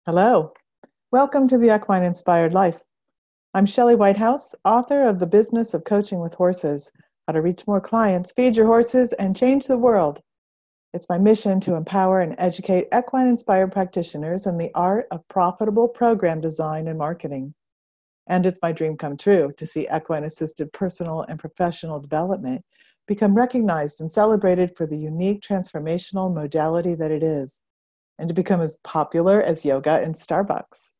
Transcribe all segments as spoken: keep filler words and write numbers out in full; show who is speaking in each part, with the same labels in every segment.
Speaker 1: Hello. Welcome to the Equine Inspired Life. I'm Shelley Whitehouse, author of The Business of Coaching with Horses, How to Reach More Clients, Feed Your Horses, and Change the World. It's my mission to empower and educate equine-inspired practitioners in the art of profitable program design and marketing. And it's my dream come true to see equine-assisted personal and professional development become recognized and celebrated for the unique transformational modality that it is, and to become as popular as yoga and Starbucks.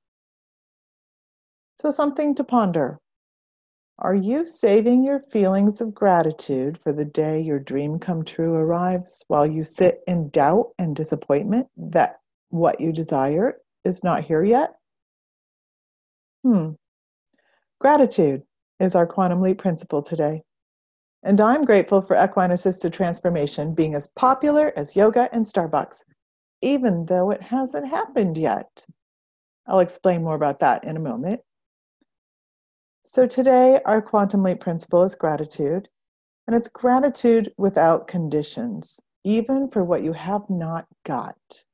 Speaker 1: So something to ponder. Are you saving your feelings of gratitude for the day your dream come true arrives while you sit in doubt and disappointment that what you desire is not here yet? Hmm. Gratitude is our quantum leap principle today. And I'm grateful for equine-assisted transformation being as popular as yoga and Starbucks, even though it hasn't happened yet. I'll explain more about that in a moment. So today, our quantum leap principle is gratitude, and it's gratitude without conditions, even for what you have not got.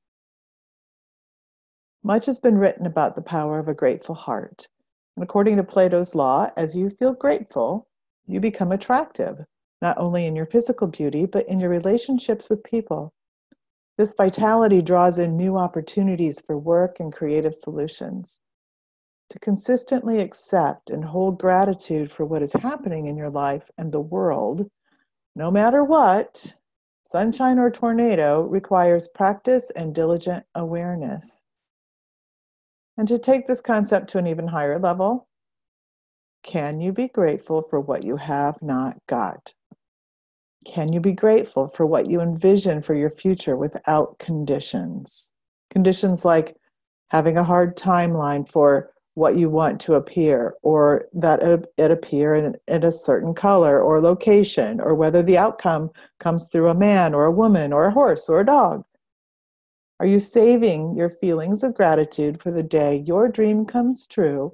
Speaker 1: Much has been written about the power of a grateful heart. And according to Plato's law, as you feel grateful, you become attractive, not only in your physical beauty, but in your relationships with people. This vitality draws in new opportunities for work and creative solutions. To consistently accept and hold gratitude for what is happening in your life and the world, no matter what, sunshine or tornado, requires practice and diligent awareness. And to take this concept to an even higher level, can you be grateful for what you have not got? Can you be grateful for what you envision for your future without conditions? Conditions like having a hard timeline for what you want to appear, or that it appear in, in a certain color or location, or whether the outcome comes through a man or a woman or a horse or a dog. Are you saving your feelings of gratitude for the day your dream comes true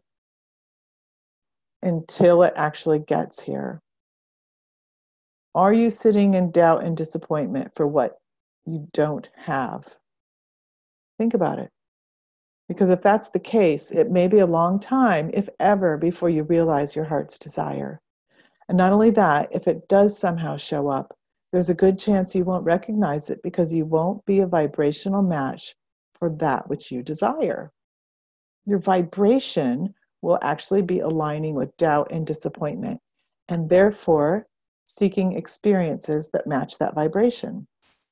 Speaker 1: until it actually gets here? Are you sitting in doubt and disappointment for what you don't have? Think about it. Because if that's the case, it may be a long time, if ever, before you realize your heart's desire. And not only that, if it does somehow show up, there's a good chance you won't recognize it because you won't be a vibrational match for that which you desire. Your vibration will actually be aligning with doubt and disappointment, and therefore seeking experiences that match that vibration.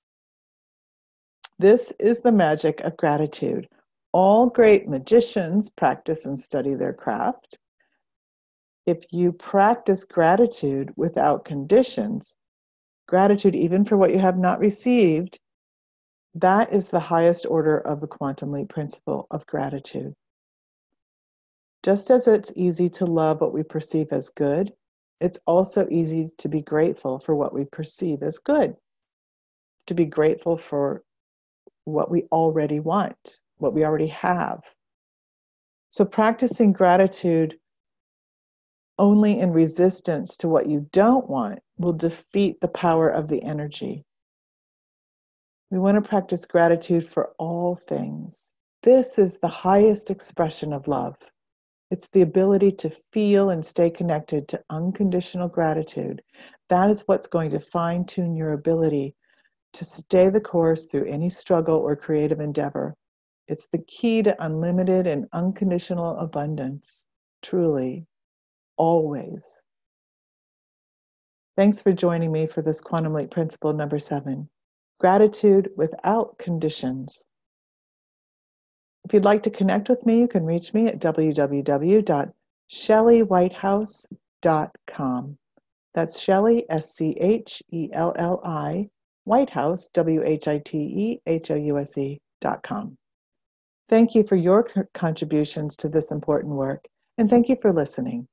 Speaker 1: This is the magic of gratitude. All great magicians practice and study their craft. If you practice gratitude without conditions, gratitude even for what you have not received, that is the highest order of the quantum leap principle of gratitude. Just as it's easy to love what we perceive as good, it's also easy to be grateful for what we perceive as good, to be grateful for what we already want, what we already have. So practicing gratitude only in resistance to what you don't want will defeat the power of the energy. We want to practice gratitude for all things. This is the highest expression of love. It's the ability to feel and stay connected to unconditional gratitude. That is what's going to fine-tune your ability to stay the course through any struggle or creative endeavor. It's the key to unlimited and unconditional abundance, truly, always. Thanks for joining me for this Quantum Leap Principle number seven, gratitude without conditions. If you'd like to connect with me, you can reach me at w w w dot shelley whitehouse dot com. That's Shelley, S C H E L L I, Whitehouse, W H I T E H O U S E dot com. Thank you for your contributions to this important work, and thank you for listening.